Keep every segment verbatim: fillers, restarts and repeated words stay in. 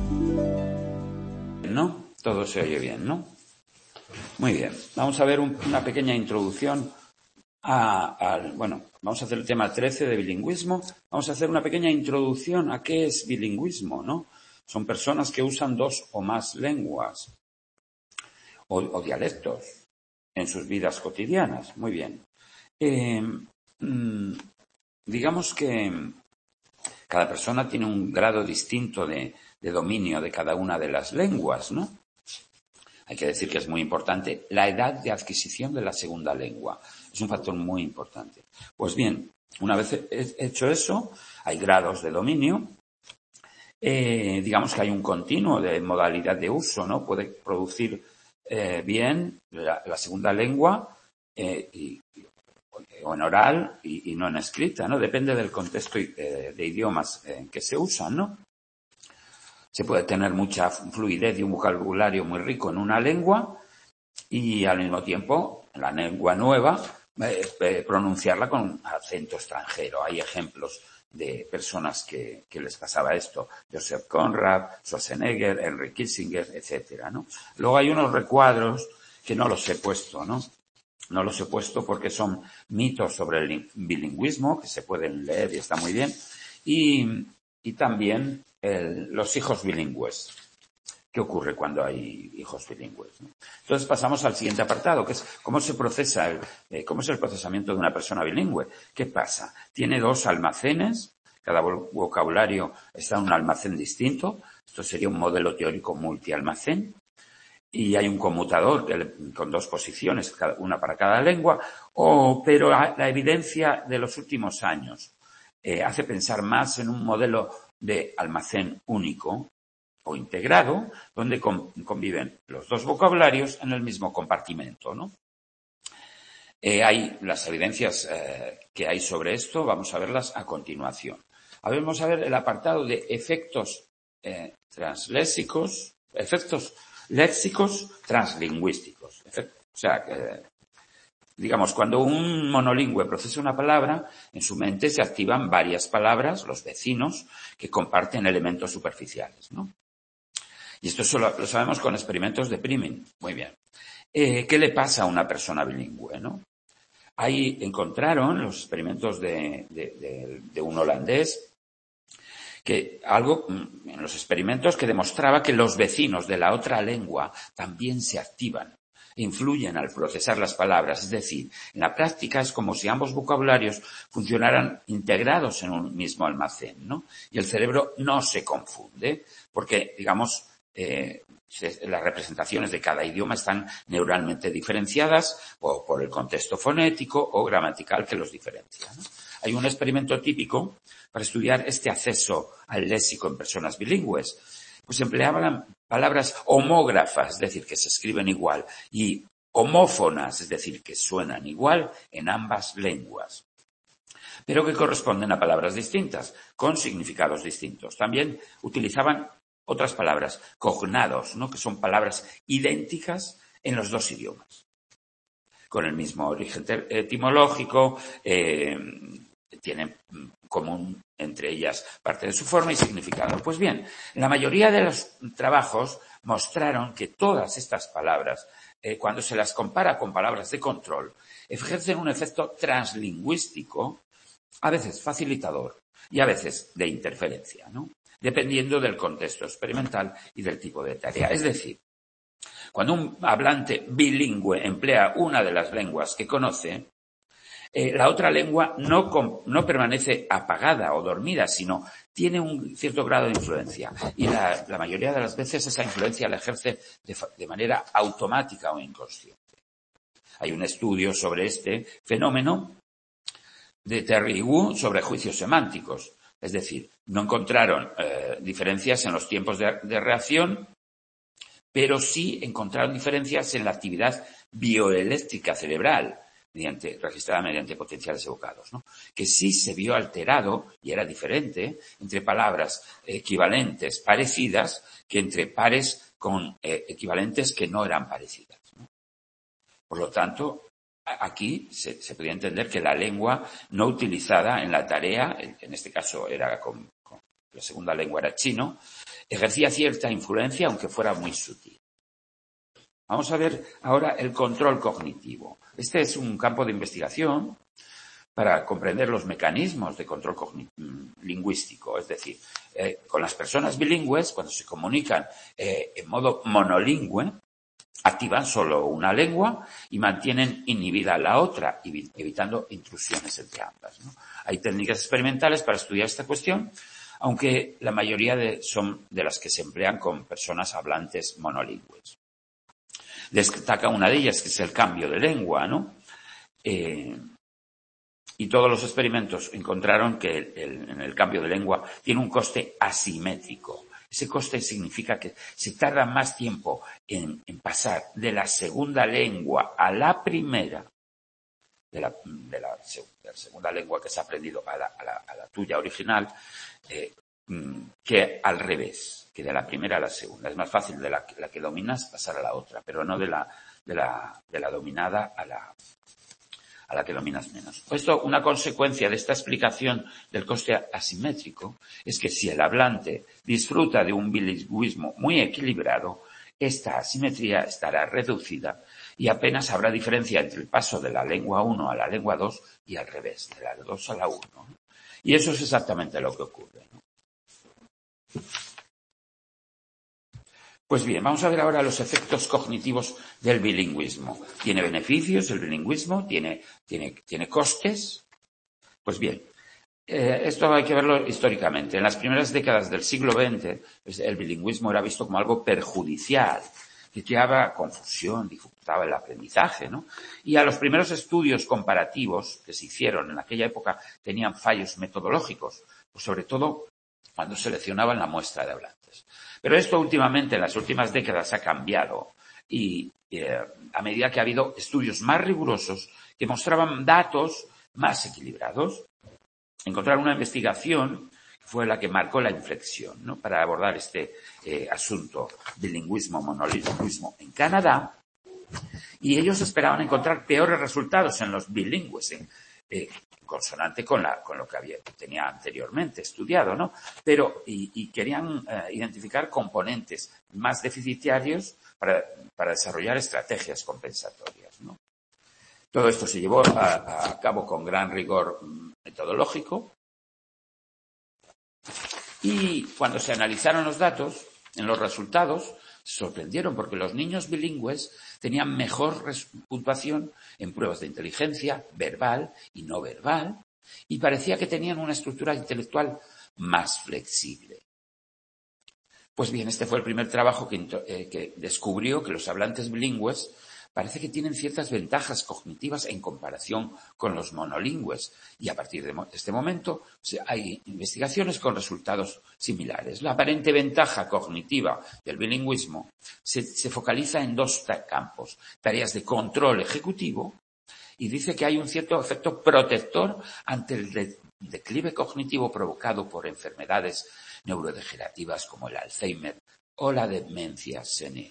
¿No? Todo se oye bien, ¿no? Muy bien. Vamos a ver un, una pequeña introducción a, a, bueno, vamos a hacer el tema trece de bilingüismo. Vamos a hacer una pequeña introducción a qué es bilingüismo, ¿no? Son personas que usan dos o más lenguas o, o dialectos en sus vidas cotidianas. Muy bien. Eh, mmm, digamos que cada persona tiene un grado distinto de, de dominio de cada una de las lenguas, ¿no? Hay que decir que es muy importante la edad de adquisición de la segunda lengua. Es un factor muy importante. Pues bien, una vez hecho eso, hay grados de dominio. Eh, digamos que hay un continuo de modalidad de uso, ¿no? Puede producir eh, bien la, la segunda lengua eh, y, o en oral y, y no en escrita, ¿no? Depende del contexto eh, de idiomas en que se usan, ¿no? Se puede tener mucha fluidez y un vocabulario muy rico en una lengua y al mismo tiempo, en la lengua nueva, eh, eh, pronunciarla con acento extranjero. Hay ejemplos de personas que, que les pasaba esto. Joseph Conrad, Schwarzenegger, Henry Kissinger, etcétera, ¿no? Luego hay unos recuadros que no los he puesto, ¿no? No los he puesto porque son mitos sobre el bilingüismo, que se pueden leer y está muy bien. Y, y también el, los hijos bilingües. ¿Qué ocurre cuando hay hijos bilingües, ¿no? Entonces pasamos al siguiente apartado, que es cómo se procesa, el, eh, cómo es el procesamiento de una persona bilingüe. ¿Qué pasa? Tiene dos almacenes, cada vocabulario está en un almacén distinto. Esto sería un modelo teórico multialmacén. Y hay un conmutador que, con dos posiciones, una para cada lengua, o, pero la, la evidencia de los últimos años eh, hace pensar más en un modelo de almacén único o integrado, donde conviven los dos vocabularios en el mismo compartimento, ¿no? Eh, hay las evidencias eh, que hay sobre esto, vamos a verlas a continuación. A ver, vamos a ver el apartado de efectos eh, transléxicos, efectos léxicos translingüísticos. Efecto, o sea, eh, digamos, cuando un monolingüe procesa una palabra, en su mente se activan varias palabras, los vecinos, que comparten elementos superficiales, ¿no? Y esto solo lo sabemos con experimentos de priming. Muy bien. Eh, ¿Qué le pasa a una persona bilingüe, no? Ahí encontraron los experimentos de, de, de, de un holandés que algo en los experimentos que demostraba que los vecinos de la otra lengua también se activan, influyen al procesar las palabras. Es decir, en la práctica es como si ambos vocabularios funcionaran integrados en un mismo almacén, ¿no? Y el cerebro no se confunde porque, digamos, Eh, las representaciones de cada idioma están neuralmente diferenciadas o por el contexto fonético o gramatical que los diferencia, ¿no? Hay un experimento típico para estudiar este acceso al léxico en personas bilingües. Pues empleaban palabras homógrafas, es decir, que se escriben igual, y homófonas, es decir, que suenan igual en ambas lenguas, pero que corresponden a palabras distintas, con significados distintos. También utilizaban otras palabras, cognados, ¿no? Que son palabras idénticas en los dos idiomas, con el mismo origen etimológico, eh, tienen común entre ellas parte de su forma y significado. Pues bien, la mayoría de los trabajos mostraron que todas estas palabras, eh, cuando se las compara con palabras de control, ejercen un efecto translingüístico, a veces facilitador y a veces de interferencia, ¿no? Dependiendo del contexto experimental y del tipo de tarea. Es decir, cuando un hablante bilingüe emplea una de las lenguas que conoce, eh, la otra lengua no, no permanece apagada o dormida, sino tiene un cierto grado de influencia. Y la, la mayoría de las veces esa influencia la ejerce de, de manera automática o inconsciente. Hay un estudio sobre este fenómeno de Terry Wu sobre juicios semánticos. Es decir, no encontraron eh, diferencias en los tiempos de, de reacción, pero sí encontraron diferencias en la actividad bioeléctrica cerebral, mediante, registrada mediante potenciales evocados, ¿no? Que sí se vio alterado, y era diferente, entre palabras equivalentes parecidas que entre pares con eh, equivalentes que no eran parecidas, ¿no? Por lo tanto, aquí se, se podía entender que la lengua no utilizada en la tarea, en, en este caso era con, con la segunda lengua era chino, ejercía cierta influencia, aunque fuera muy sutil. Vamos a ver ahora el control cognitivo. Este es un campo de investigación para comprender los mecanismos de control lingüístico. Es decir, eh, con las personas bilingües, cuando se comunican eh, en modo monolingüe, activan solo una lengua y mantienen inhibida la otra, evitando intrusiones entre ambas, ¿no? Hay técnicas experimentales para estudiar esta cuestión, aunque la mayoría de, son de las que se emplean con personas hablantes monolingües. Destaca una de ellas, que es el cambio de lengua, ¿no? Eh, y todos los experimentos encontraron que el, el, en el cambio de lengua tiene un coste asimétrico. Ese coste significa que se tarda más tiempo en, en pasar de la segunda lengua a la primera, de la, de la, de la segunda lengua que se ha aprendido a la, a la, a la tuya original, eh, que al revés, que de la primera a la segunda. Es más fácil de la, la que dominas pasar a la otra, pero no de la, de la, de la dominada a la, a la que dominas menos. Esto, una consecuencia de esta explicación del coste asimétrico, es que si el hablante disfruta de un bilingüismo muy equilibrado, esta asimetría estará reducida y apenas habrá diferencia entre el paso de la lengua uno a la lengua dos y al revés, de la dos a la uno. Y eso es exactamente lo que ocurre, ¿no? Pues bien, vamos a ver ahora los efectos cognitivos del bilingüismo. ¿Tiene beneficios el bilingüismo? ¿Tiene, tiene, tiene costes? Pues bien, eh, esto hay que verlo históricamente. En las primeras décadas del siglo veinte, pues, el bilingüismo era visto como algo perjudicial, que creaba confusión, dificultaba el aprendizaje, ¿no? Y a los primeros estudios comparativos que se hicieron en aquella época tenían fallos metodológicos, pues sobre todo cuando seleccionaban la muestra de hablantes. Pero esto últimamente, en las últimas décadas, ha cambiado y eh, a medida que ha habido estudios más rigurosos que mostraban datos más equilibrados, encontraron una investigación que fue la que marcó la inflexión, ¿no?, para abordar este eh, asunto del lingüismo, monolingüismo en Canadá, y ellos esperaban encontrar peores resultados en los bilingües, en, eh, consonante con, la, con lo que había, tenía anteriormente estudiado, ¿no? Pero, y, y querían eh, identificar componentes más deficitarios para, para desarrollar estrategias compensatorias, ¿no? Todo esto se llevó a, a cabo con gran rigor metodológico y cuando se analizaron los datos, en los resultados, se sorprendieron porque los niños bilingües tenían mejor puntuación en pruebas de inteligencia verbal y no verbal y parecía que tenían una estructura intelectual más flexible. Pues bien, este fue el primer trabajo que, eh, que descubrió que los hablantes bilingües parece que tienen ciertas ventajas cognitivas en comparación con los monolingües y a partir de este momento hay investigaciones con resultados similares. La aparente ventaja cognitiva del bilingüismo se, se focaliza en dos campos, tareas de control ejecutivo, y dice que hay un cierto efecto protector ante el de, declive cognitivo provocado por enfermedades neurodegenerativas como el Alzheimer o la demencia senil.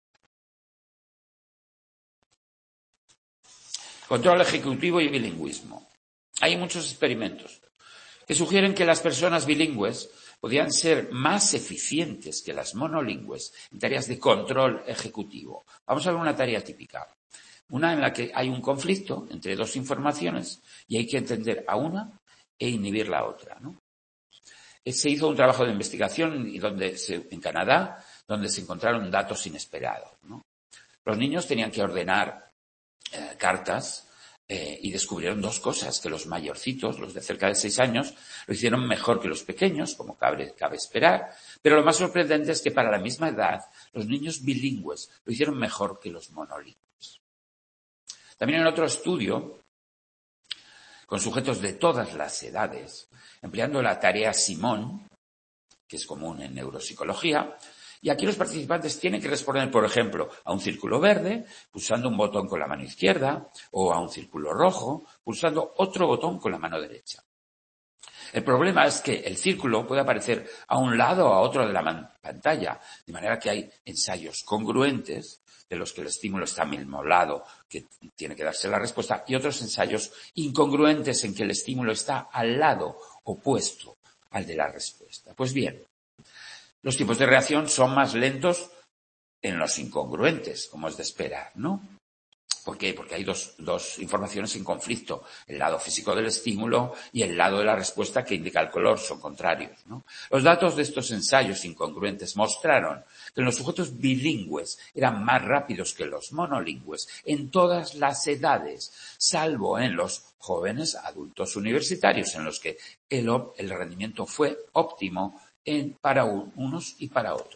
Control ejecutivo y bilingüismo. Hay muchos experimentos que sugieren que las personas bilingües podían ser más eficientes que las monolingües en tareas de control ejecutivo. Vamos a ver una tarea típica. Una en la que hay un conflicto entre dos informaciones y hay que entender a una e inhibir la otra, ¿no? Se hizo un trabajo de investigación y donde se, en Canadá, donde se encontraron datos inesperados, ¿no? Los niños tenían que ordenar Eh, cartas eh, y descubrieron dos cosas, que los mayorcitos, los de cerca de seis años, lo hicieron mejor que los pequeños, como cabe, cabe esperar, pero lo más sorprendente es que para la misma edad los niños bilingües lo hicieron mejor que los monolingües. También en otro estudio, con sujetos de todas las edades, empleando la tarea Simón, que es común en neuropsicología, y aquí los participantes tienen que responder, por ejemplo, a un círculo verde, pulsando un botón con la mano izquierda, o a un círculo rojo, pulsando otro botón con la mano derecha. El problema es que el círculo puede aparecer a un lado o a otro de la pantalla, de manera que hay ensayos congruentes, de los que el estímulo está al mismo lado, que tiene que darse la respuesta, y otros ensayos incongruentes en que el estímulo está al lado opuesto al de la respuesta. Pues bien, los tiempos de reacción son más lentos en los incongruentes, como es de esperar, ¿no? ¿Por qué? Porque hay dos, dos informaciones en conflicto. El lado físico del estímulo y el lado de la respuesta que indica el color son contrarios, ¿no? Los datos de estos ensayos incongruentes mostraron que los sujetos bilingües eran más rápidos que los monolingües en todas las edades, salvo en los jóvenes adultos universitarios, en los que el, el rendimiento fue óptimo en, para unos y para otros.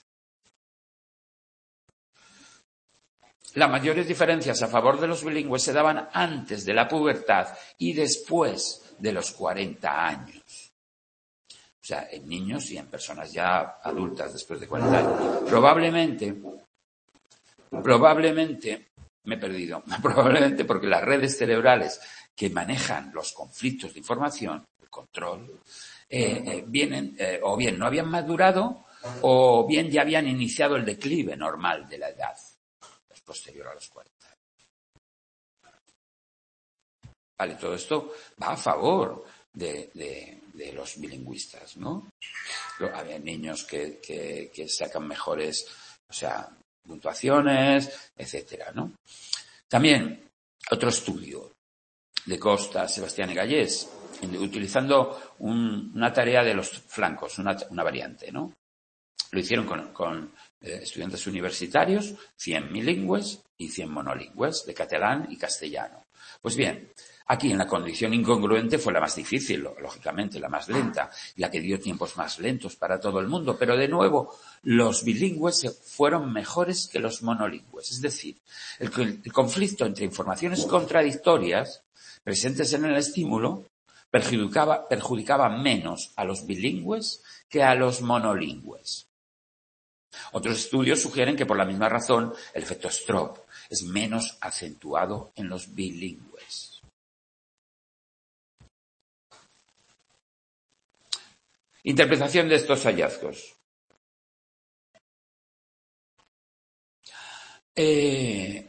Las mayores diferencias a favor de los bilingües se daban antes de la pubertad y después de los cuarenta años. O sea, en niños y en personas ya adultas después de cuarenta años. Probablemente, probablemente, me he perdido, probablemente porque las redes cerebrales que manejan los conflictos de información, el control, eh, eh, vienen, eh, o bien no habían madurado, o bien ya habían iniciado el declive normal de la edad posterior a los cuarenta. Vale, todo esto va a favor de, de, de los bilingüistas, ¿no? Había niños que, que, que sacan mejores, o sea, puntuaciones, etcétera, ¿no? También, otro estudio de Costa, Sebastián y Gallés, utilizando un, una tarea de los flancos, una, una variante, ¿no? Lo hicieron con, con eh, estudiantes universitarios, cien bilingües y cien monolingües, de catalán y castellano. Pues bien, aquí en la condición incongruente fue la más difícil, lógicamente, la más lenta, y la que dio tiempos más lentos para todo el mundo. Pero de nuevo, los bilingües fueron mejores que los monolingües. Es decir, el, el conflicto entre informaciones contradictorias presentes en el estímulo perjudicaba, perjudicaba menos a los bilingües que a los monolingües. Otros estudios sugieren que por la misma razón el efecto Stroop es menos acentuado en los bilingües. Interpretación de estos hallazgos. Eh,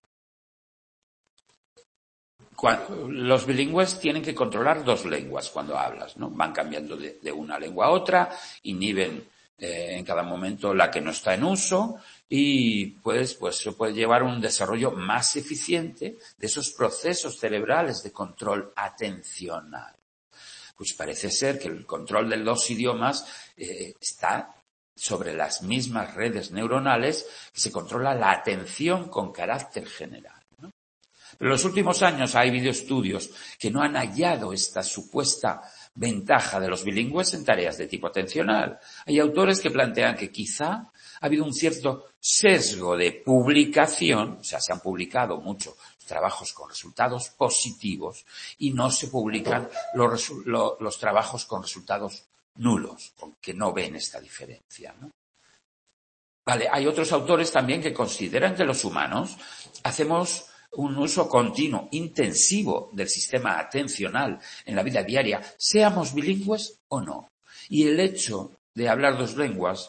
cuando, los bilingües tienen que controlar dos lenguas cuando hablas, ¿no? Van cambiando de, de una lengua a otra, inhiben Eh, en cada momento la que no está en uso y pues, pues se puede llevar un desarrollo más eficiente de esos procesos cerebrales de control atencional. Pues parece ser que el control de los idiomas eh, está sobre las mismas redes neuronales que se controla la atención con carácter general, ¿no? Pero en los últimos años ha habido estudios que no han hallado esta supuesta ventaja de los bilingües en tareas de tipo atencional. Hay autores que plantean que quizá ha habido un cierto sesgo de publicación, o sea, se han publicado muchos trabajos con resultados positivos y no se publican los, los, los trabajos con resultados nulos, que no ven esta diferencia, ¿no? Vale, hay otros autores también que consideran que los humanos hacemos un uso continuo, intensivo del sistema atencional en la vida diaria, seamos bilingües o no. Y el hecho de hablar dos lenguas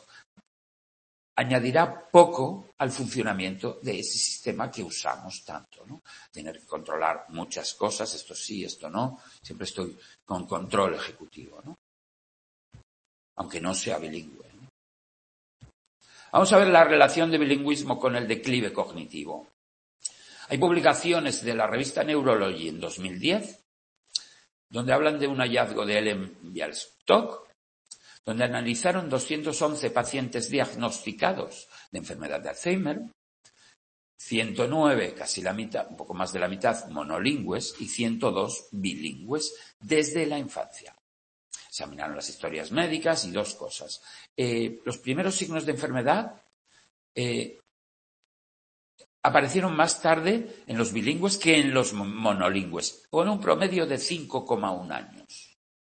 añadirá poco al funcionamiento de ese sistema que usamos tanto, ¿no? Tener que controlar muchas cosas, esto sí, esto no, siempre estoy con control ejecutivo, ¿no? Aunque no sea bilingüe, ¿no? Vamos a ver la relación de bilingüismo con el declive cognitivo. Hay publicaciones de la revista Neurology en dos mil diez, donde hablan de un hallazgo de Ellen Bialystok, donde analizaron doscientos once pacientes diagnosticados de enfermedad de Alzheimer, ciento nueve, casi la mitad, un poco más de la mitad, monolingües y ciento dos bilingües desde la infancia. Examinaron las historias médicas y dos cosas. Eh, los primeros signos de enfermedad eh, aparecieron más tarde en los bilingües que en los monolingües, con un promedio de cinco coma uno años.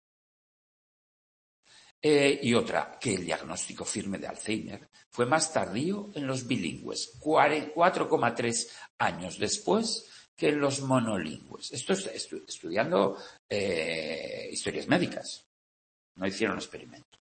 Eh, y otra, que el diagnóstico firme de Alzheimer fue más tardío en los bilingües, cuatro coma tres años después que en los monolingües. Esto es estu- estudiando eh, historias médicas, no hicieron experimento.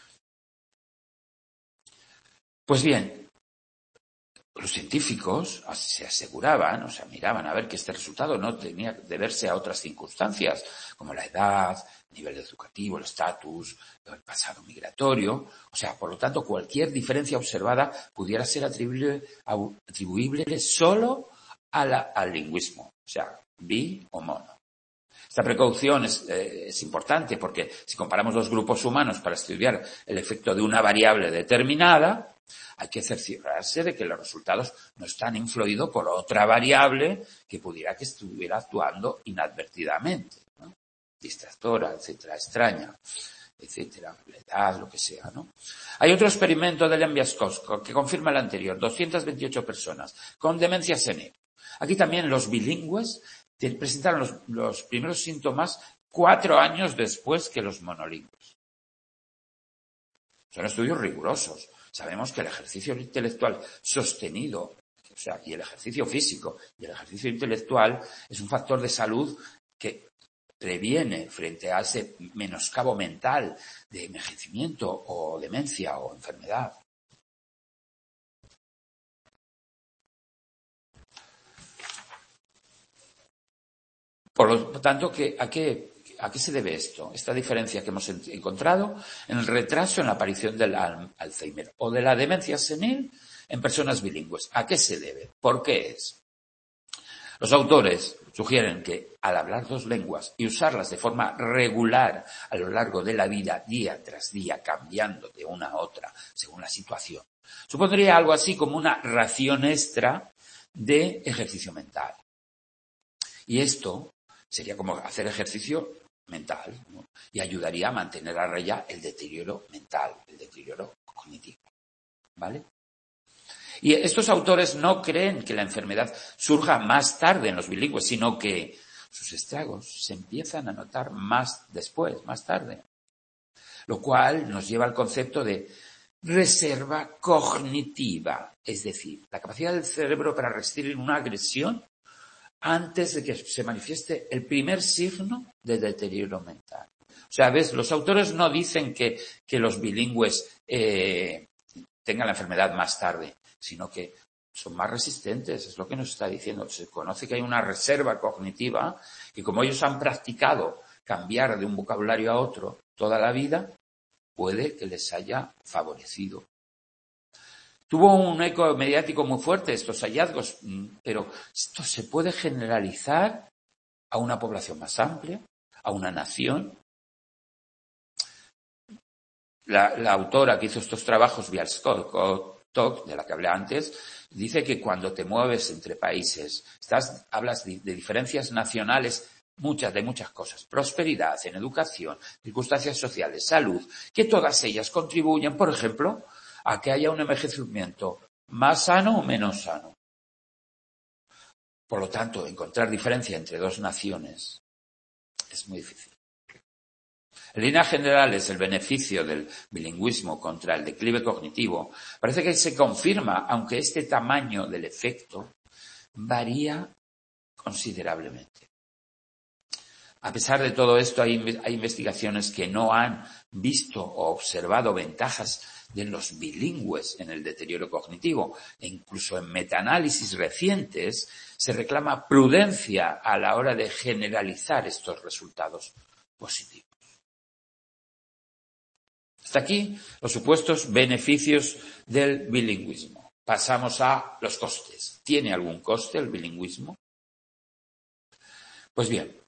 Pues bien, los científicos se aseguraban, o sea, miraban a ver que este resultado no tenía que deberse a otras circunstancias, como la edad, nivel educativo, el estatus, el pasado migratorio. O sea, por lo tanto, cualquier diferencia observada pudiera ser atribuible, atribuible solo a la, al lingüismo, o sea, bi o mono. Esta precaución es, eh, es importante porque si comparamos dos grupos humanos para estudiar el efecto de una variable determinada, hay que cerciorarse de que los resultados no están influidos por otra variable que pudiera que estuviera actuando inadvertidamente, ¿no? Distractora, etcétera, extraña, etcétera, la edad, lo que sea, ¿no? Hay otro experimento de Lembiaskov que confirma el anterior, doscientas veintiocho personas con demencia senil. Aquí también los bilingües presentaron los, los primeros síntomas cuatro años después que los monolingües. Son estudios rigurosos. Sabemos que el ejercicio intelectual sostenido, o sea, y el ejercicio físico y el ejercicio intelectual es un factor de salud que previene frente a ese menoscabo mental de envejecimiento o demencia o enfermedad. Por lo tanto, ¿a qué, ¿a qué se debe esto? Esta diferencia que hemos encontrado en el retraso en la aparición del Alzheimer o de la demencia senil en personas bilingües. ¿A qué se debe? ¿Por qué es? Los autores sugieren que al hablar dos lenguas y usarlas de forma regular a lo largo de la vida, día tras día, cambiando de una a otra según la situación, supondría algo así como una ración extra de ejercicio mental. Y esto sería como hacer ejercicio mental, ¿no? Y ayudaría a mantener a raya el deterioro mental, el deterioro cognitivo, ¿vale? Y estos autores no creen que la enfermedad surja más tarde en los bilingües, sino que sus estragos se empiezan a notar más después, más tarde. Lo cual nos lleva al concepto de reserva cognitiva, es decir, la capacidad del cerebro para resistir una agresión antes de que se manifieste el primer signo de deterioro mental. O sea, ves, los autores no dicen que, que los bilingües eh, tengan la enfermedad más tarde, sino que son más resistentes, es lo que nos está diciendo. Se conoce que hay una reserva cognitiva y como ellos han practicado cambiar de un vocabulario a otro toda la vida, puede que les haya favorecido. Tuvo un eco mediático muy fuerte estos hallazgos, pero esto se puede generalizar a una población más amplia, a una nación. La, la autora que hizo estos trabajos, Bialskov, de la que hablé antes, dice que cuando te mueves entre países, estás, hablas de, de diferencias nacionales, muchas, de muchas cosas, prosperidad, en educación, circunstancias sociales, salud, que todas ellas contribuyen, por ejemplo, a que haya un envejecimiento más sano o menos sano. Por lo tanto, encontrar diferencia entre dos naciones es muy difícil. En líneas generales, el beneficio del bilingüismo contra el declive cognitivo parece que se confirma, aunque este tamaño del efecto varía considerablemente. A pesar de todo esto, hay, hay investigaciones que no han visto o observado ventajas de los bilingües en el deterioro cognitivo. E incluso en metaanálisis recientes se reclama prudencia a la hora de generalizar estos resultados positivos. Hasta aquí los supuestos beneficios del bilingüismo. Pasamos a los costes. ¿Tiene algún coste el bilingüismo? Pues bien,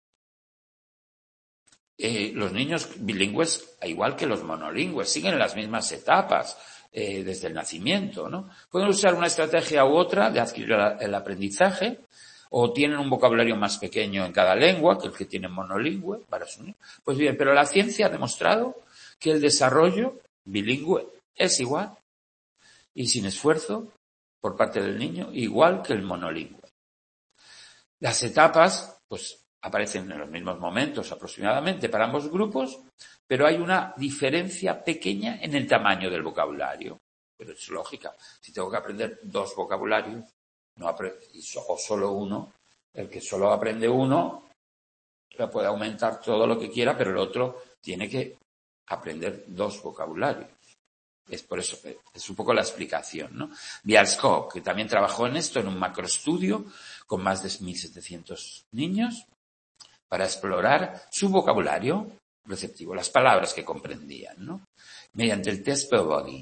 eh, los niños bilingües, igual que los monolingües, siguen las mismas etapas eh, desde el nacimiento, ¿no? Pueden usar una estrategia u otra de adquirir el aprendizaje, o tienen un vocabulario más pequeño en cada lengua que el que tiene monolingüe para su niño. Pues bien, pero la ciencia ha demostrado que el desarrollo bilingüe es igual y sin esfuerzo por parte del niño, igual que el monolingüe. Las etapas, pues, aparecen en los mismos momentos aproximadamente para ambos grupos, pero hay una diferencia pequeña en el tamaño del vocabulario. Pero es lógica. Si tengo que aprender dos vocabularios, no apre- o solo uno, el que solo aprende uno, lo puede aumentar todo lo que quiera, pero el otro tiene que aprender dos vocabularios. Es por eso, es un poco la explicación, ¿no? Bialskov, que también trabajó en esto, en un macroestudio con más de mil setecientos niños, para explorar su vocabulario receptivo, las palabras que comprendían, ¿no? Mediante el test Peabody.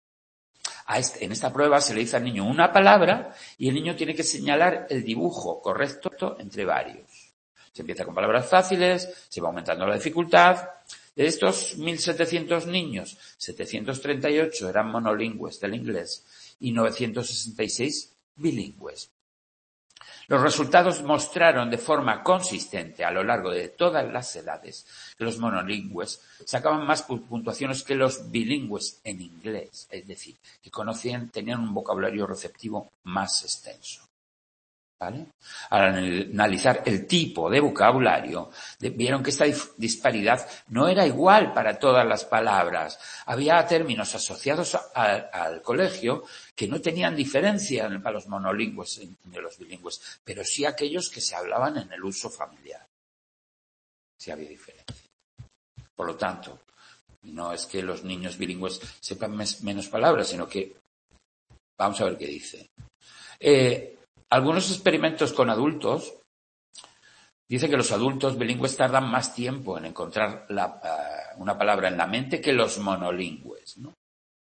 A este, en esta prueba se le dice al niño una palabra y el niño tiene que señalar el dibujo correcto entre varios. Se empieza con palabras fáciles, se va aumentando la dificultad. De estos mil setecientos niños, setecientos treinta y ocho eran monolingües del inglés y novecientos sesenta y seis bilingües. Los resultados mostraron de forma consistente a lo largo de todas las edades que los monolingües sacaban más puntuaciones que los bilingües en inglés, es decir, que conocían, tenían un vocabulario receptivo más extenso. ¿Vale? Al analizar el tipo de vocabulario, vieron que esta disparidad no era igual para todas las palabras. Había términos asociados a, a, al colegio que no tenían diferencia para los monolingües de los bilingües, pero sí aquellos que se hablaban en el uso familiar. Sí había diferencia. Por lo tanto, no es que los niños bilingües sepan mes, menos palabras, sino que, vamos a ver qué dice. Eh, Algunos experimentos con adultos dicen que los adultos bilingües tardan más tiempo en encontrar la, uh, una palabra en la mente que los monolingües, ¿no?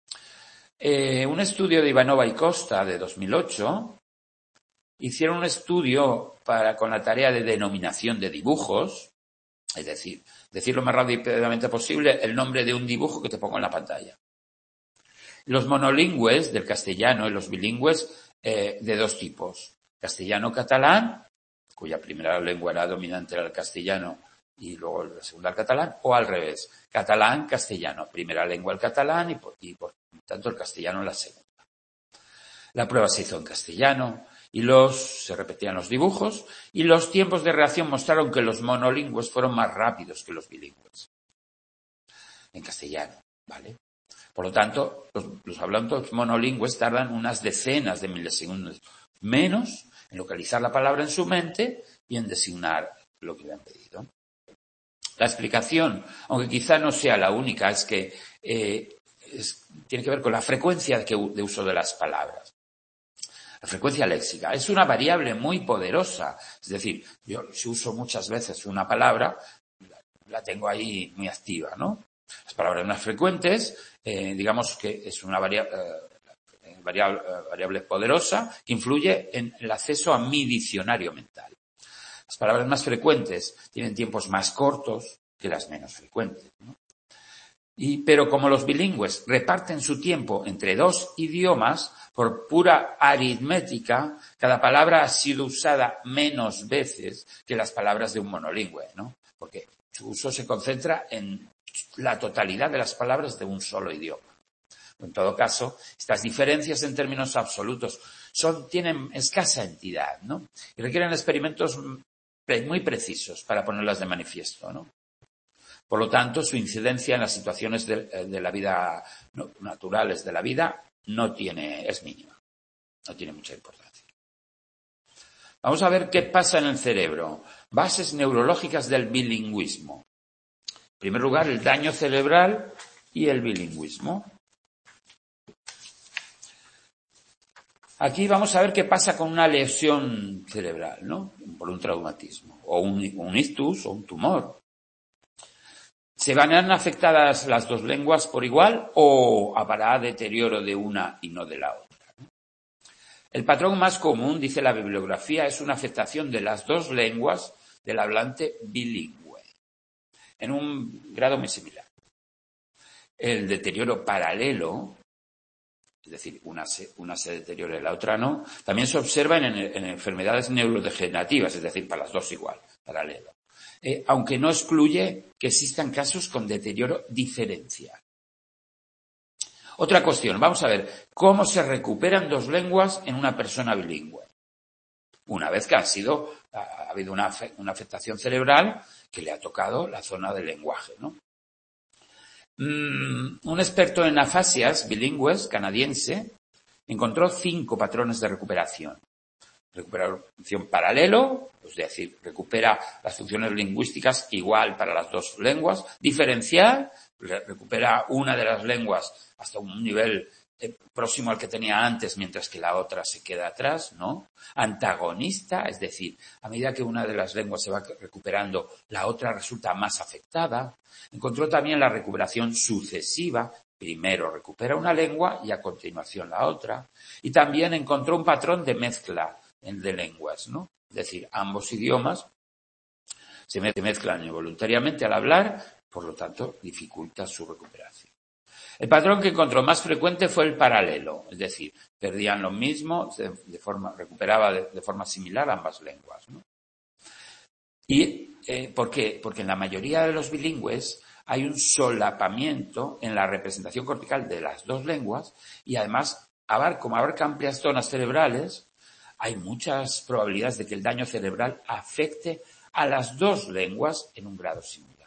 Eh, un estudio de Ivanova y Costa de dos mil ocho hicieron un estudio para, con la tarea de denominación de dibujos, es decir, decir lo más rápidamente posible el nombre de un dibujo que te pongo en la pantalla. Los monolingües del castellano y los bilingües eh, de dos tipos. Castellano-catalán, cuya primera lengua era dominante era el castellano y luego la segunda el catalán, o al revés, catalán-castellano, primera lengua el catalán y por, y por tanto el castellano la segunda. La prueba se hizo en castellano y los se repetían los dibujos y los tiempos de reacción mostraron que los monolingües fueron más rápidos que los bilingües. En castellano, ¿vale? Por lo tanto, los, los hablantes monolingües tardan unas decenas de milisegundos menos en localizar la palabra en su mente y en designar lo que le han pedido. La explicación, aunque quizá no sea la única, es que eh, es, tiene que ver con la frecuencia de, que, de uso de las palabras. La frecuencia léxica es una variable muy poderosa. Es decir, yo si uso muchas veces una palabra, la, la tengo ahí muy activa, ¿no? Las palabras más frecuentes, eh, digamos que es una variable, eh, variable, eh, variable poderosa que influye en el acceso a mi diccionario mental. Las palabras más frecuentes tienen tiempos más cortos que las menos frecuentes, ¿no? Y, pero como los bilingües reparten su tiempo entre dos idiomas, por pura aritmética, cada palabra ha sido usada menos veces que las palabras de un monolingüe, ¿no? Porque su uso se concentra en la totalidad de las palabras de un solo idioma. En todo caso, estas diferencias en términos absolutos son, tienen escasa entidad, ¿no? Y requieren experimentos muy precisos para ponerlas de manifiesto, ¿no? Por lo tanto, su incidencia en las situaciones de, de la vida no, naturales de la vida no tiene, es mínima, no tiene mucha importancia. Vamos a ver qué pasa en el cerebro. Bases neurológicas del bilingüismo. En primer lugar, el daño cerebral y el bilingüismo. Aquí vamos a ver qué pasa con una lesión cerebral, ¿no? Por un traumatismo, o un, un ictus, o un tumor. ¿Se van a afectadas las dos lenguas por igual o habrá deterioro de una y no de la otra? El patrón más común, dice la bibliografía, es una afectación de las dos lenguas del hablante bilingüe, en un grado muy similar. El deterioro paralelo, es decir, una se, una se deteriora y la otra no, también se observa en, en enfermedades neurodegenerativas, es decir, para las dos igual, paralelo. Eh, aunque no excluye que existan casos con deterioro diferencial. Otra cuestión, vamos a ver, ¿cómo se recuperan dos lenguas en una persona bilingüe? Una vez que ha sido, ha habido una, una afectación cerebral que le ha tocado la zona del lenguaje, ¿no? Mm, un experto en afasias bilingües canadiense encontró cinco patrones de recuperación. Recuperación paralelo, es decir, recupera las funciones lingüísticas igual para las dos lenguas. Diferencial, recupera una de las lenguas hasta un nivel eh, próximo al que tenía antes, mientras que la otra se queda atrás, ¿no? Antagonista, es decir, a medida que una de las lenguas se va recuperando, la otra resulta más afectada. Encontró también la recuperación sucesiva. Primero recupera una lengua y a continuación la otra. Y también encontró un patrón de mezcla de lenguas, ¿no? Es decir, ambos idiomas se mezclan involuntariamente al hablar, por lo tanto, dificulta su recuperación. El patrón que encontró más frecuente fue el paralelo, es decir, perdían lo mismo, de, de forma, recuperaba de, de forma similar ambas lenguas, ¿no? ¿Y eh, por qué? Porque en la mayoría de los bilingües hay un solapamiento en la representación cortical de las dos lenguas y además, como abarca amplias zonas cerebrales, hay muchas probabilidades de que el daño cerebral afecte a las dos lenguas en un grado similar.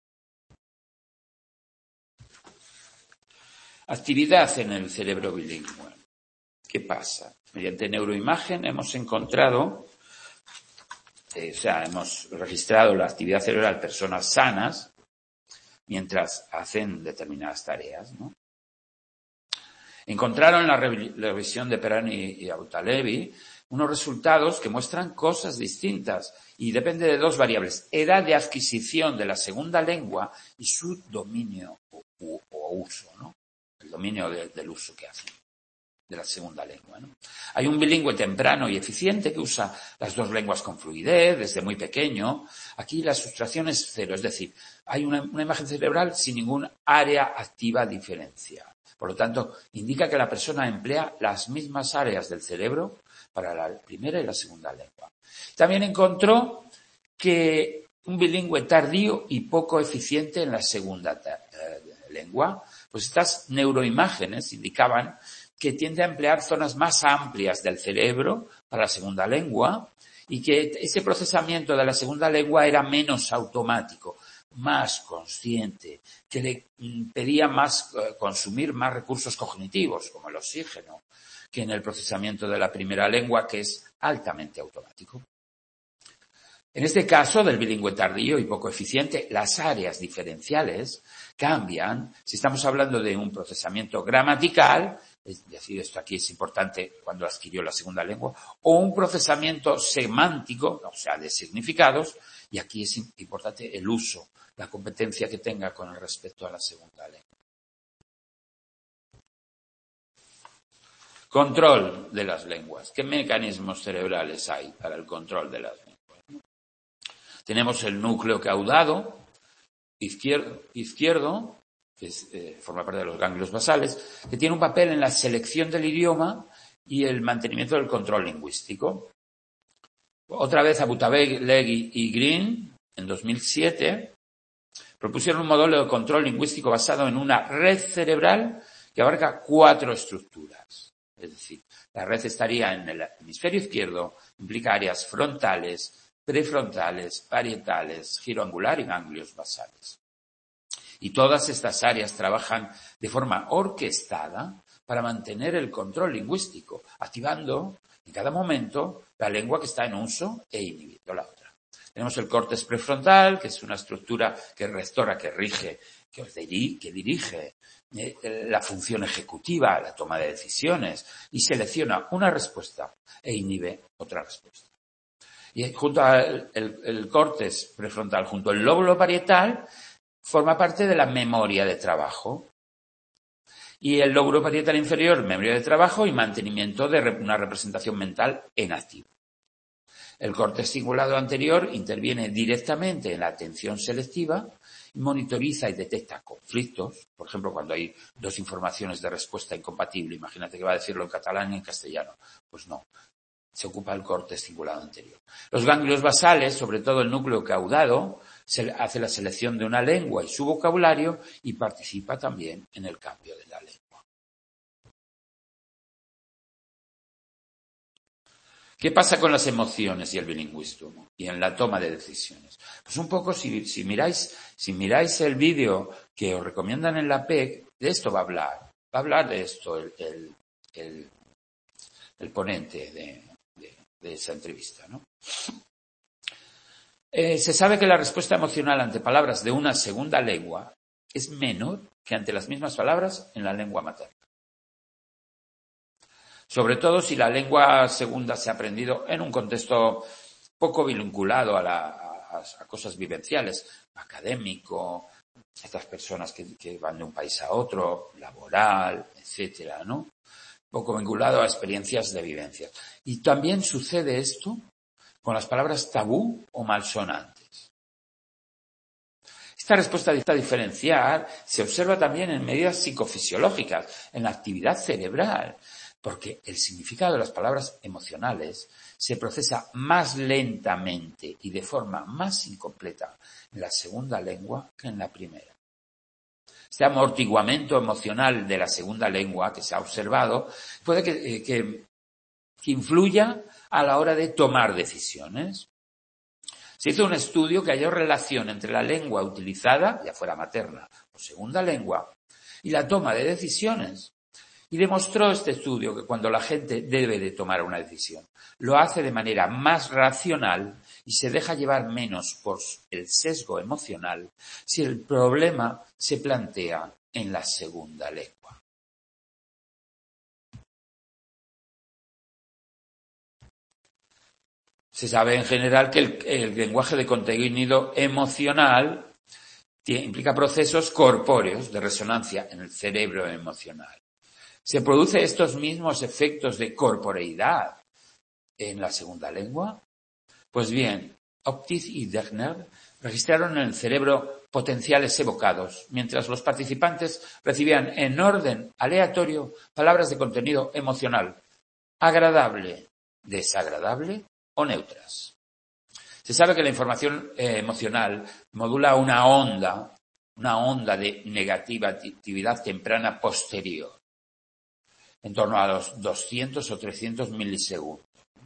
Actividad en el cerebro bilingüe. ¿Qué pasa? Mediante neuroimagen hemos encontrado, eh, o sea, hemos registrado la actividad cerebral de personas sanas mientras hacen determinadas tareas, ¿no? Encontraron en la revisión de Perani y Autalevi unos resultados que muestran cosas distintas y depende de dos variables: edad de adquisición de la segunda lengua y su dominio o, o, o uso, ¿no? El dominio de, del uso que hacen de la segunda lengua, ¿no? Hay un bilingüe temprano y eficiente que usa las dos lenguas con fluidez desde muy pequeño. Aquí la sustracción es cero, es decir, hay una, una imagen cerebral sin ningún área activa diferencial. Por lo tanto, indica que la persona emplea las mismas áreas del cerebro para la primera y la segunda lengua. También encontró que un bilingüe tardío y poco eficiente en la segunda eh, lengua, pues estas neuroimágenes indicaban que tiende a emplear zonas más amplias del cerebro para la segunda lengua y que ese procesamiento de la segunda lengua era menos automático, más consciente, que le pedía más eh, consumir más recursos cognitivos, como el oxígeno, que en el procesamiento de la primera lengua, que es altamente automático. En este caso del bilingüe tardío y poco eficiente, las áreas diferenciales cambian. Si estamos hablando de un procesamiento gramatical, es decir, esto aquí es importante cuando adquirió la segunda lengua, o un procesamiento semántico, o sea, de significados, y aquí es importante el uso, la competencia que tenga con respecto a la segunda lengua. Control de las lenguas. ¿Qué mecanismos cerebrales hay para el control de las lenguas? Tenemos el núcleo caudado izquierdo, izquierdo que es, eh, forma parte de los ganglios basales, que tiene un papel en la selección del idioma y el mantenimiento del control lingüístico. Otra vez Abutalegui y Green, en dos mil siete, propusieron un modelo de control lingüístico basado en una red cerebral que abarca cuatro estructuras. Es decir, la red estaría en el hemisferio izquierdo, implica áreas frontales, prefrontales, parietales, giro angular y ganglios basales. Y todas estas áreas trabajan de forma orquestada para mantener el control lingüístico, activando en cada momento la lengua que está en uso e inhibiendo la otra. Tenemos el córtex prefrontal, que es una estructura que restaura, que rige, que, que dirige eh, la función ejecutiva, la toma de decisiones, y selecciona una respuesta e inhibe otra respuesta. Y junto al el, el córtex prefrontal, junto al lóbulo parietal, forma parte de la memoria de trabajo. Y el lóbulo parietal inferior, memoria de trabajo y mantenimiento de una representación mental en activo. El córtex cingulado anterior interviene directamente en la atención selectiva y monitoriza y detecta conflictos. Por ejemplo, cuando hay dos informaciones de respuesta incompatible, imagínate que va a decirlo en catalán y en castellano. Pues no, se ocupa el córtex cingulado anterior. Los ganglios basales, sobre todo el núcleo caudado, se hace la selección de una lengua y su vocabulario y participa también en el cambio de la lengua. ¿Qué pasa con las emociones y el bilingüismo y en la toma de decisiones? Pues un poco, si, si miráis, si miráis el vídeo que os recomiendan en la P E C, de esto va a hablar. Va a hablar de esto el, el, el, el ponente de, de, de esa entrevista, ¿no? Eh, se sabe que la respuesta emocional ante palabras de una segunda lengua es menor que ante las mismas palabras en la lengua materna. Sobre todo si la lengua segunda se ha aprendido en un contexto poco vinculado a, la, a, a cosas vivenciales, académico, estas personas que, que van de un país a otro, laboral, etcétera, ¿no? Poco vinculado a experiencias de vivencias. Y también sucede esto con las palabras tabú o malsonantes. Esta respuesta a diferenciar se observa también en medidas psicofisiológicas, en la actividad cerebral, porque el significado de las palabras emocionales se procesa más lentamente y de forma más incompleta en la segunda lengua que en la primera. Este amortiguamiento emocional de la segunda lengua que se ha observado puede que, que, que influya a la hora de tomar decisiones. Se hizo un estudio que halló relación entre la lengua utilizada, ya fuera materna o segunda lengua, y la toma de decisiones. Y demostró este estudio que cuando la gente debe de tomar una decisión, lo hace de manera más racional y se deja llevar menos por el sesgo emocional si el problema se plantea en la segunda lengua. Se sabe en general que el, el lenguaje de contenido emocional tiene, implica procesos corpóreos de resonancia en el cerebro emocional. ¿Se producen estos mismos efectos de corporeidad en la segunda lengua? Pues bien, Opitz y Degner registraron en el cerebro potenciales evocados, mientras los participantes recibían en orden aleatorio palabras de contenido emocional, agradable, desagradable o neutras. Se sabe que la información eh, emocional modula una onda, una onda de negatividad temprana posterior, en torno a los doscientos o trescientos milisegundos.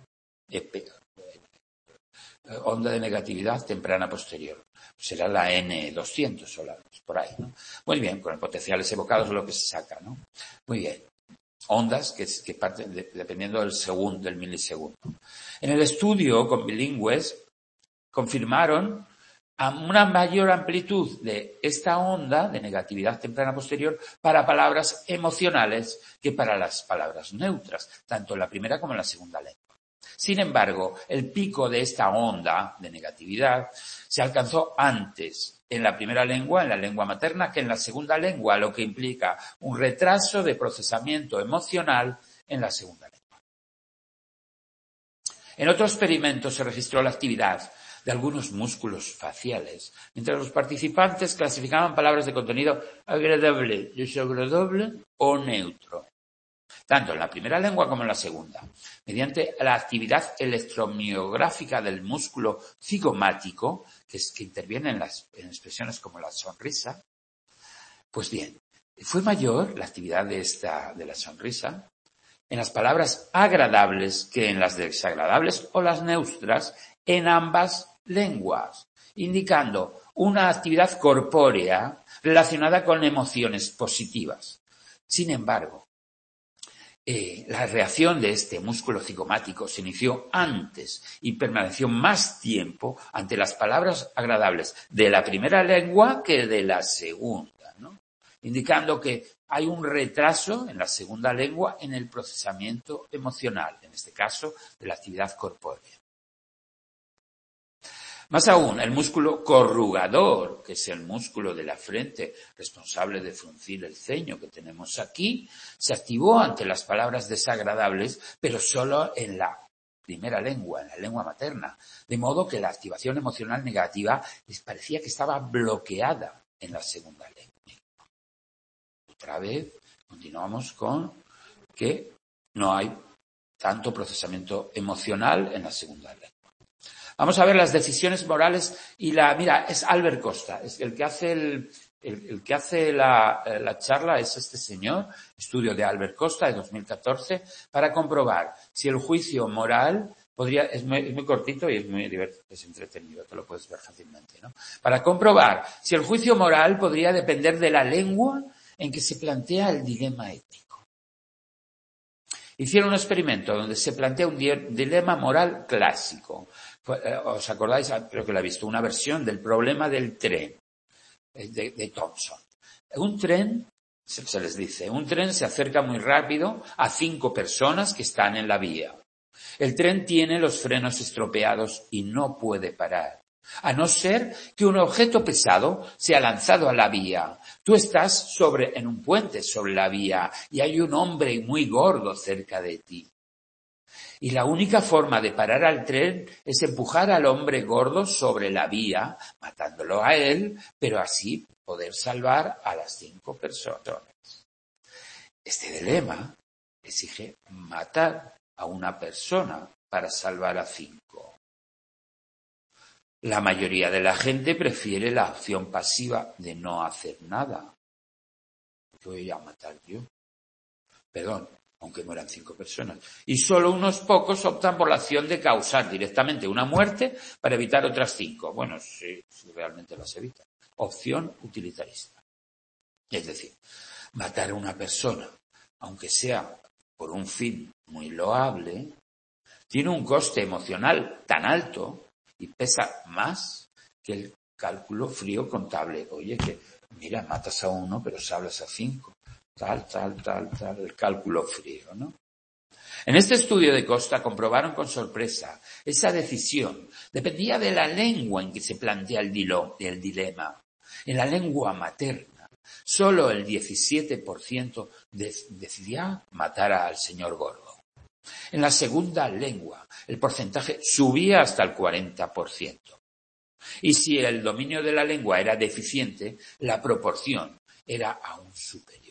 Onda de negatividad temprana posterior. Será la ene doscientos o la, por ahí, ¿no? Muy bien, con potenciales evocados es lo que se saca, ¿no? Muy bien. Ondas que, que parten de, dependiendo del segundo, del milisegundo. En el estudio con bilingües confirmaron a una mayor amplitud de esta onda de negatividad temprana posterior para palabras emocionales que para las palabras neutras, tanto en la primera como en la segunda lengua. Sin embargo, el pico de esta onda de negatividad se alcanzó antes en la primera lengua, en la lengua materna, que en la segunda lengua, lo que implica un retraso de procesamiento emocional en la segunda lengua. En otro experimento se registró la actividad de algunos músculos faciales, mientras los participantes clasificaban palabras de contenido agradable, desagradable o neutro, tanto en la primera lengua como en la segunda, mediante la actividad electromiográfica del músculo cigomático, que, es, que interviene en, las, en expresiones como la sonrisa. Pues bien, fue mayor la actividad de, esta, de la sonrisa en las palabras agradables que en las desagradables o las neutras en ambas lenguas, indicando una actividad corpórea relacionada con emociones positivas. Sin embargo, eh, la reacción de este músculo cigomático se inició antes y permaneció más tiempo ante las palabras agradables de la primera lengua que de la segunda, ¿no? Indicando que hay un retraso en la segunda lengua en el procesamiento emocional, en este caso de la actividad corpórea. Más aún, el músculo corrugador, que es el músculo de la frente responsable de fruncir el ceño que tenemos aquí, se activó ante las palabras desagradables, pero solo en la primera lengua, en la lengua materna. De modo que la activación emocional negativa les parecía que estaba bloqueada en la segunda lengua. Otra vez, continuamos con que no hay tanto procesamiento emocional en la segunda lengua. Vamos a ver las decisiones morales y la, mira, es Albert Costa, es el que hace el, el, el que hace la, la charla es este señor, estudio de Albert Costa de dos mil catorce, para comprobar si el juicio moral podría, es muy, es muy cortito y es muy divertido, es entretenido, te lo puedes ver fácilmente, ¿no? Para comprobar si el juicio moral podría depender de la lengua en que se plantea el dilema ético. Hicieron un experimento donde se plantea un dilema moral clásico. ¿Os acordáis? Creo que lo he visto, una versión del problema del tren de, de Thomson. Un tren se, se les dice, un tren se acerca muy rápido a cinco personas que están en la vía. El tren tiene los frenos estropeados y no puede parar, a no ser que un objeto pesado sea lanzado a la vía. Tú estás sobre, en un puente sobre la vía y hay un hombre muy gordo cerca de ti. Y la única forma de parar al tren es empujar al hombre gordo sobre la vía, matándolo a él, pero así poder salvar a las cinco personas. Este dilema exige matar a una persona para salvar a cinco. La mayoría de la gente prefiere la opción pasiva de no hacer nada. ¿Qué voy a matar yo? Perdón, aunque mueran cinco personas. Y solo unos pocos optan por la acción de causar directamente una muerte para evitar otras cinco. Bueno, sí, sí realmente las evita. Opción utilitarista. Es decir, matar a una persona, aunque sea por un fin muy loable, tiene un coste emocional tan alto y pesa más que el cálculo frío contable. Oye, que mira, matas a uno, pero salvas a cinco. Tal, tal, tal, tal, el cálculo frío, ¿no? En este estudio de Costa comprobaron con sorpresa esa decisión dependía de la lengua en que se plantea el, dilo, el dilema. En la lengua materna, solo el diecisiete por ciento de, decidía matar al señor gordo. En la segunda lengua, el porcentaje subía hasta el cuarenta por ciento. Y si el dominio de la lengua era deficiente, la proporción era aún superior.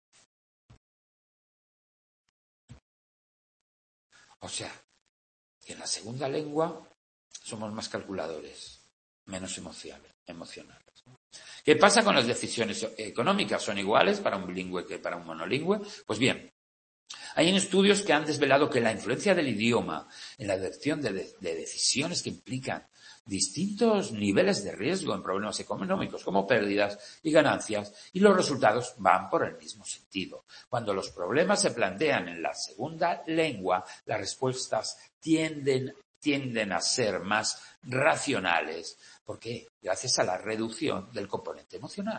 O sea, que en la segunda lengua somos más calculadores, menos emocionales. ¿Qué pasa con las decisiones económicas? ¿Son iguales para un bilingüe que para un monolingüe? Pues bien, hay estudios que han desvelado que la influencia del idioma en la adopción de, de, de decisiones que implican distintos niveles de riesgo en problemas económicos como pérdidas y ganancias, y los resultados van por el mismo sentido. Cuando los problemas se plantean en la segunda lengua, las respuestas tienden, tienden a ser más racionales. ¿Por qué? Gracias a la reducción del componente emocional.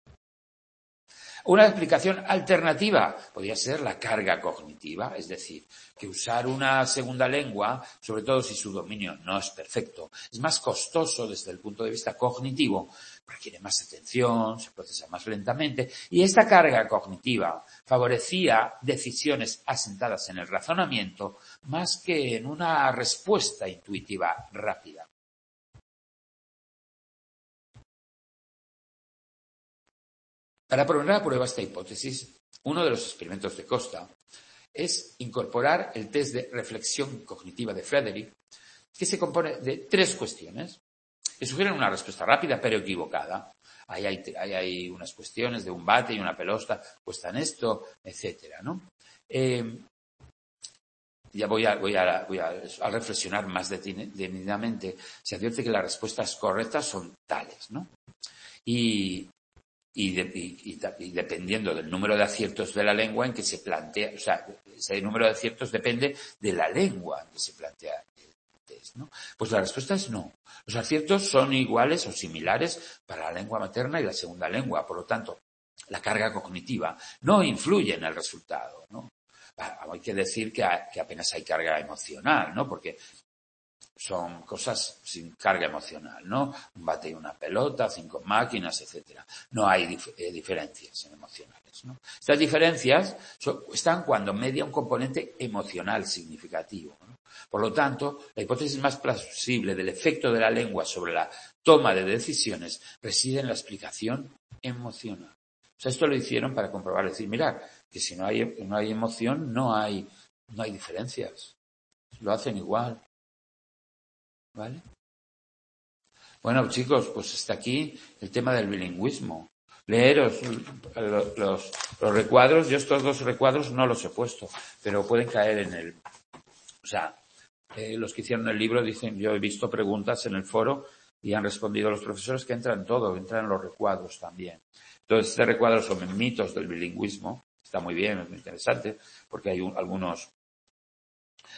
Una explicación alternativa podría ser la carga cognitiva, es decir, que usar una segunda lengua, sobre todo si su dominio no es perfecto, es más costoso desde el punto de vista cognitivo, requiere más atención, se procesa más lentamente, y esta carga cognitiva favorecía decisiones asentadas en el razonamiento más que en una respuesta intuitiva rápida. Para poner a prueba esta hipótesis, uno de los experimentos de Costa es incorporar el test de reflexión cognitiva de Frederick, que se compone de tres cuestiones que sugieren una respuesta rápida pero equivocada. Ahí hay, ahí hay unas cuestiones de un bate y una pelota, cuestan esto, etcétera, ¿no? Eh, ya voy a, voy a, voy a, a reflexionar más detenidamente. Se advierte que las respuestas correctas son tales, ¿no? Y Y, de, y, y dependiendo del número de aciertos de la lengua en que se plantea, o sea, ese número de aciertos depende de la lengua en que se plantea el test, ¿no? Pues la respuesta es no. Los aciertos son iguales o similares para la lengua materna y la segunda lengua. Por lo tanto, la carga cognitiva no influye en el resultado, ¿no? Hay que decir que, que apenas hay carga emocional, ¿no? Porque son cosas sin carga emocional, ¿no? Un bate y una pelota, cinco máquinas, etcétera. No hay dif- eh, diferencias emocionales, ¿no? Estas diferencias son, están cuando media un componente emocional significativo, ¿no? Por lo tanto, la hipótesis más plausible del efecto de la lengua sobre la toma de decisiones reside en la explicación emocional. O sea, esto lo hicieron para comprobar, decir, mirad, que si no hay, no hay emoción, no hay, no hay diferencias. Lo hacen igual. ¿Vale? Bueno, chicos, pues hasta aquí el tema del bilingüismo. Leeros los, los, los recuadros. Yo estos dos recuadros no los he puesto, pero pueden caer en el... O sea, eh, los que hicieron el libro dicen, yo he visto preguntas en el foro y han respondido los profesores que entran todo, entran los recuadros también. Entonces, este recuadro sobre mitos del bilingüismo está muy bien, es muy interesante, porque hay un, algunos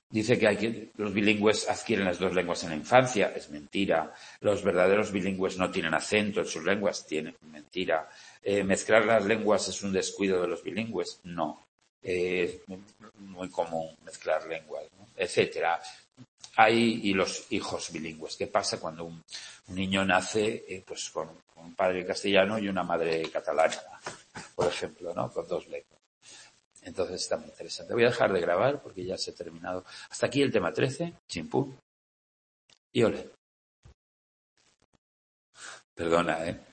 Dice que hay que, los bilingües adquieren las dos lenguas en la infancia. Es mentira. Los verdaderos bilingües no tienen acento en sus lenguas. Tienen, mentira. Eh, mezclar las lenguas es un descuido de los bilingües. No. Eh, es muy común mezclar lenguas, ¿no? Etcétera. Hay, y los hijos bilingües. ¿Qué pasa cuando un, un niño nace eh, pues con, con un padre castellano y una madre catalana, por ejemplo, ¿no? Con dos lenguas. Entonces está muy interesante. Voy a dejar de grabar porque ya se ha terminado. Hasta aquí el tema trece. Chimpú. Y ole. Perdona, ¿eh?